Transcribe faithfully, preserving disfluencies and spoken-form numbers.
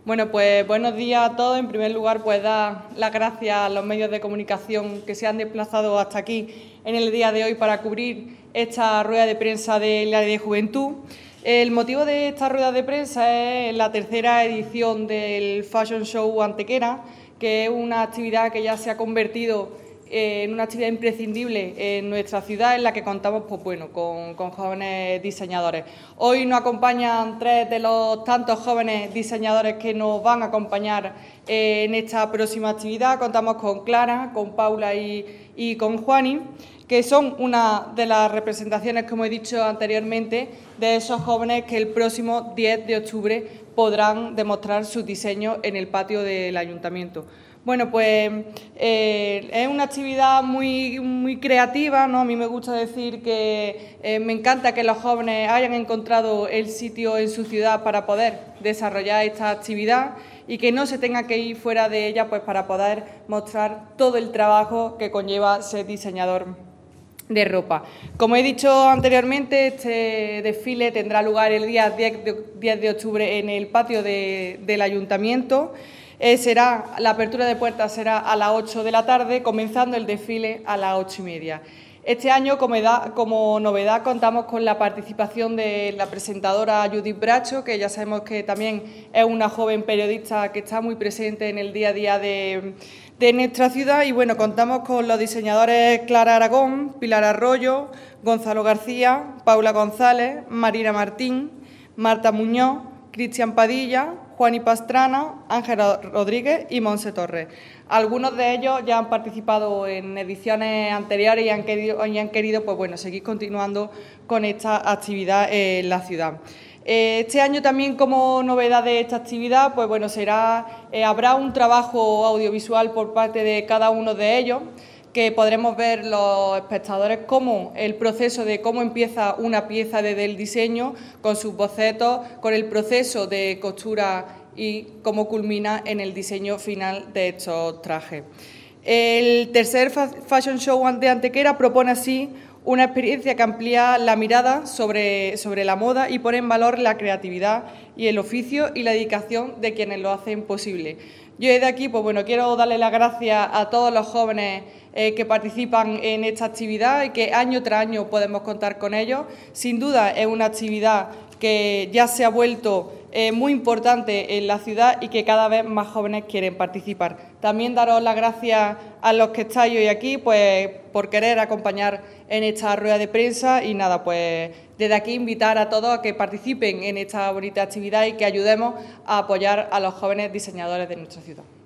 Bueno, pues buenos días a todos. En primer lugar, pues dar las gracias a los medios de comunicación que se han desplazado hasta aquí en el día de hoy para cubrir esta rueda de prensa del área de juventud. El motivo de esta rueda de prensa es la tercera edición del Fashion Show Antequera, que es una actividad que ya se ha convertido en una actividad imprescindible en nuestra ciudad, en la que contamos pues, bueno, con, con jóvenes diseñadores. Hoy nos acompañan tres de los tantos jóvenes diseñadores que nos van a acompañar eh, en esta próxima actividad. Contamos con Clara, con Paula y, y con Juani, que son una de las representaciones, como he dicho anteriormente, de esos jóvenes que el próximo diez de octubre podrán demostrar sus diseños en el patio del Ayuntamiento. Bueno, pues eh, es una actividad muy, muy creativa, ¿no? A mí me gusta decir que eh, me encanta que los jóvenes hayan encontrado el sitio en su ciudad para poder desarrollar esta actividad y que no se tenga que ir fuera de ella pues, para poder mostrar todo el trabajo que conlleva ser diseñador de ropa. Como he dicho anteriormente, este desfile tendrá lugar el día diez de octubre en el patio de, del Ayuntamiento. Eh, será, la apertura de puertas será a las ocho de la tarde, comenzando el desfile a las ocho y media. Este año, como, edad, como novedad, contamos con la participación de la presentadora Judith Bracho, que ya sabemos que también es una joven periodista que está muy presente en el día a día de, de nuestra ciudad. Y bueno, contamos con los diseñadores Clara Aragón, Pilar Arroyo, Gonzalo García, Paula González, Marina Martín, Marta Muñoz, Cristian Padilla, Juani Pastrana, Ángela Rodríguez y Monse Torres. Algunos de ellos ya han participado en ediciones anteriores y han querido, y han querido pues bueno, seguir continuando con esta actividad en la ciudad. Este año también, como novedad de esta actividad, pues bueno, será, eh, habrá un trabajo audiovisual por parte de cada uno de ellos, que podremos ver los espectadores cómo el proceso de cómo empieza una pieza desde el diseño, con sus bocetos, con el proceso de costura y cómo culmina en el diseño final de estos trajes. El tercer Fashion Show de Antequera propone así una experiencia que amplía la mirada sobre, sobre la moda y pone en valor la creatividad y el oficio y la dedicación de quienes lo hacen posible. Yo desde aquí, pues bueno, quiero darle las gracias a todos los jóvenes eh, que participan en esta actividad y que año tras año podemos contar con ellos. Sin duda es una actividad que ya se ha vuelto eh, muy importante en la ciudad y que cada vez más jóvenes quieren participar. También daros las gracias a los que estáis hoy aquí, pues por querer acompañar en esta rueda de prensa y nada, pues desde aquí invitar a todos a que participen en esta bonita actividad y que ayudemos a apoyar a los jóvenes diseñadores de nuestra ciudad.